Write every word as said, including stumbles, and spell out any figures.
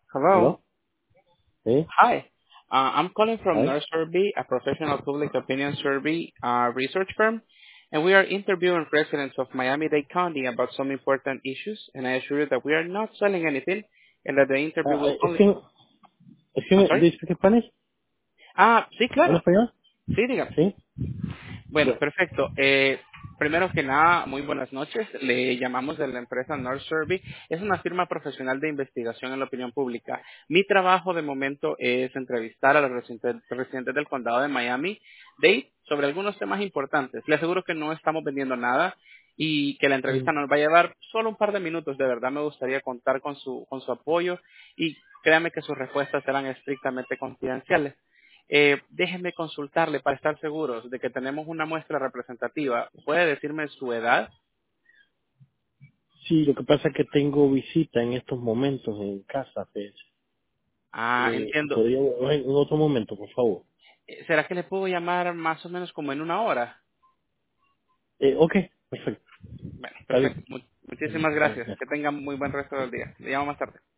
Hello. Hello? Hey, Hi. Uh, I'm calling from hi. Nurse Survey, a professional public opinion survey uh, research firm, and we are interviewing residents of Miami-Dade County about some important issues, and I assure you that we are not selling anything, and that the interview Ah, will eh, es only... que, es I'm que, sorry? ¿do you speak Spanish? Ah, sí, ¿Habla claro. español? Sí, dígame. Sí. Bueno, Bueno, perfecto. Eh, primero que nada, muy buenas noches. Le llamamos de la empresa North Survey. Es una firma profesional de investigación en la opinión pública. Mi trabajo de momento es entrevistar a los residentes, residentes del condado de Miami-Dade sobre algunos temas importantes. Le aseguro que no estamos vendiendo nada y que la mm, entrevista nos va a llevar solo un par de minutos. De verdad me gustaría contar con su, con su apoyo y créame que sus respuestas serán estrictamente confidenciales. Eh, déjenme consultarle para estar seguros de que tenemos una muestra representativa. ¿Puede decirme su edad? sí, lo que pasa es que tengo visita en estos momentos en casa, pues. Ah, Eh, entiendo. ¿Podría en en otro momento, por favor? Eh, ¿Será que le puedo llamar más o menos como en una hora? Eh, ok, perfecto. Bueno, Está bien. perfecto. Mu- Bueno, muchísimas está bien, gracias. ya. Que tengan muy buen resto del día. Le llamo más tarde.